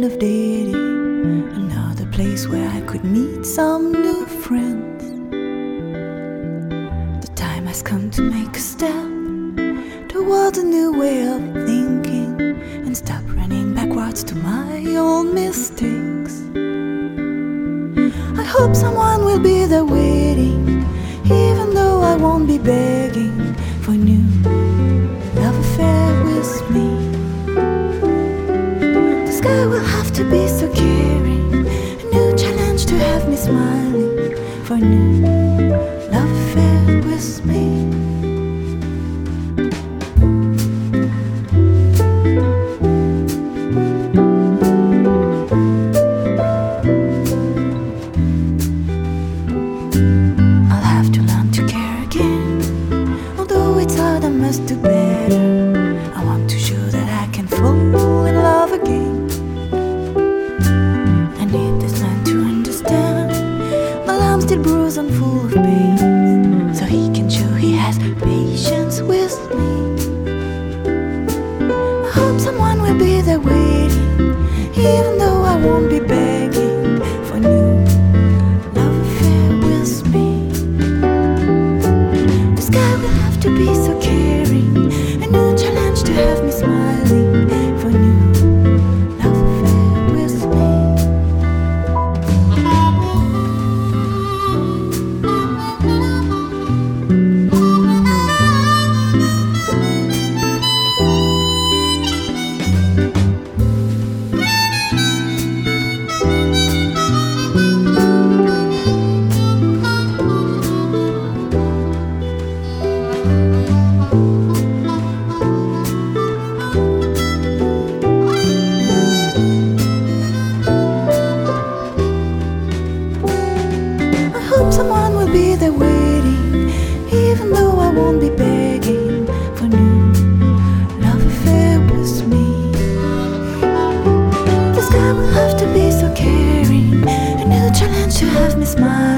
of dating, another place where I could meet some new friends. The time has come to make a step towards a new way of thinking and stop running backwards to my old mistakes. I hope someone will be there waiting, even though I won't be begging for a new love affair with me. The sky will have to be so caring, a new challenge to have me smiling for a new love affair with me. I must do better. I want to show that I can fall in love again. I need this man to understand, but I'm still bruised and full of pain, so he can show he has patience with me. I hope someone will be there waiting, even though I won't be begging for new love affair with me. The sky will have to be so caring, a new challenge to have me smiling for a new love affair with me. Someone will be there waiting, even though I won't be begging for new love affair with me. The sky will have to be so caring, a new challenge to have me smile